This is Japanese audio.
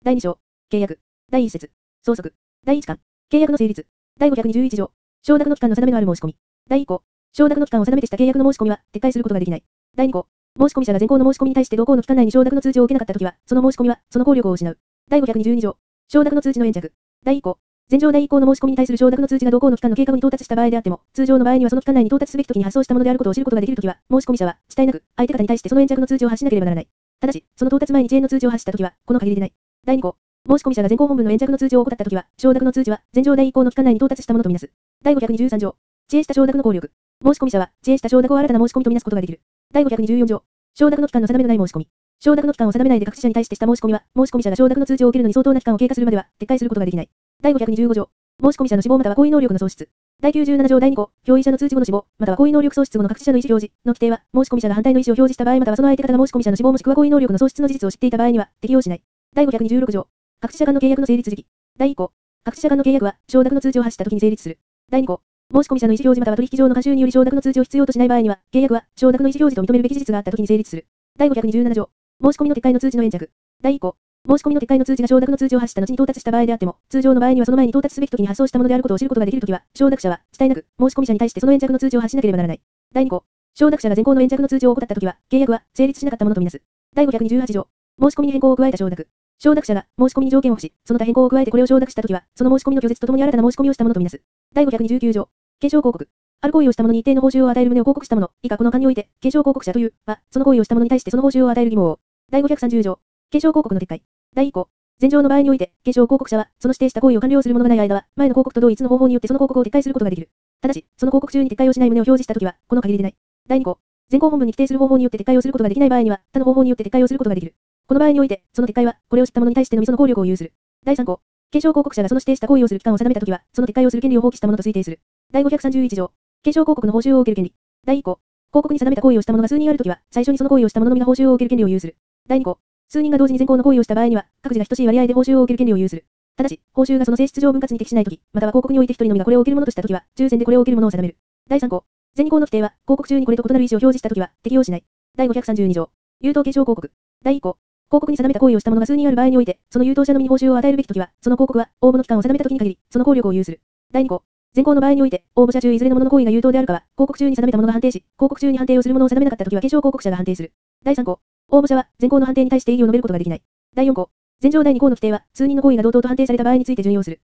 第2章、契約。第1節、相続。第1巻、契約の成立。第521条、承諾の期間の定めのある申し込み。第1項、承諾の期間を定めてした契約の申し込みは撤回することができない。第2項、申込者が前項の申し込みに対して同項の期間内に承諾の通知を受けなかったときは、その申し込みはその効力を失う。第522条、承諾の通知の延着。第1項、前条第1項の申し込みに対する承諾の通知が同項の期間の経過後に到達した場合であっても、通常の場合にはその期間内に到達すべき時に発送したものであることを知ることができるときは、申込者は遅滞なく相手方に対してその延着の通知を発しなければならない。ただし、その到達前に遅延の通知を発したときは、この限りでない。第2項、申込者が前項本文の延着の通知を怠ったときは、承諾の通知は前条第1項の期間内に到達したものとみなす。第523条、遅延した承諾の効力。申込者は遅延した承諾を新たな申し込みとみなすことができる。第524条、承諾の期間の定めのない申し込み。承諾の期間を定めないで各支社に対してした申し込みは、申込者が承諾の通知を受けるのに相当な期間を経過するまでは撤回することができない。第525条、申込者の死亡または行為能力の喪失。第97条第2項、表意者の通知後の死亡、または行為能力喪失後の各支社の意思表示の規定は、申込者が反対の意思を表示した場合またはその相手方が申込者の死亡もしくは行為能力の喪失の事実を知っていた場合には適用しない。第526条、各支社間の契約の成立時期。第1項、各支社間の契約は承諾の通知を発したときに成立する。第2項、申込者の意思表示または取引上の慣習により承諾の通知を必要としない場合には、契約は承諾の意思表示と認めるべき事実があったときに成立する。第527条、申し込みの撤回の通知の延着。第1項、申し込みの撤回の通知が承諾の通知を発した後に到達した場合であっても、通常の場合にはその前に到達すべき時に発送したものであることを知ることができるときは、承諾者は遅滞なく申込者に対してその延着の通知を発しなければならない。第2項、承諾者が前項の延着の通知を怠ったときは、契約は成立しなかったものとみなす。第528条、申し込みに変更を加えた承諾。承諾者が申し込みに条件を付し、その他変更を加えてこれを承諾したときは、その申し込みの拒絶とともに新たな申し込みをしたものとみなす。第529条、継承広告。ある行為をした者に一定の報酬を与える旨を広告した者、以下この間において、継承広告者という、は、その行為をした者に対してその報酬を与える義務を。第530条、継承広告の撤回。第1項、前条の場合において、継承広告者は、その指定した行為を完了する者がない間は、前の広告と同一の方法によってその広告を撤回することができる。ただし、その広告中に撤回をしない旨を表示したときは、この限りでない。第2項、前項本文に規定する方法によって撤回をすることができない場合には、他の方法によって撤回をすることができる。この場合において、その撤回は、これを知った者に対してのみその効力を有する。第3項、継承広告者がその指定した行為をする期間を定めたときは、その撤回をする権利を放棄したものと推定する。第531条、継承広告の報酬を受ける権利。第1項、広告に定めた行為をした者が数人あるときは、最初にその行為をした者のみが報酬を受ける権利を有する。第2項、数人が同時に前項の行為をした場合には、各自が等しい割合で報酬を受ける権利を有する。ただし、報酬がその性質上分割に適しないとき、または広告において一人のみがこれを受けるものとしたときは、抽選でこれを受けるものを定める。第3項、前2項の規定は、広告中にこれと異なる意思を表示したときは、適用しない。第532条、優等継承広告。第1項、広告に定めた行為をした者が数人ある場合において、その優等者のみに報酬を与えるべきときは、その広告は、応募の期間を定めたときに限り、その効力を有する。第2項、前項の場合において、応募者中いずれの者の行為が優等であるかは、広告中に定めた者が判定し、広告中に判定をする者を定めなかったときは継承広告者が判定する。第3項、応募者は、前項の判定に対して異議を述べることができない。第4項、前条第2項の規定は、数人の行為が同等と判定された場合について準用する。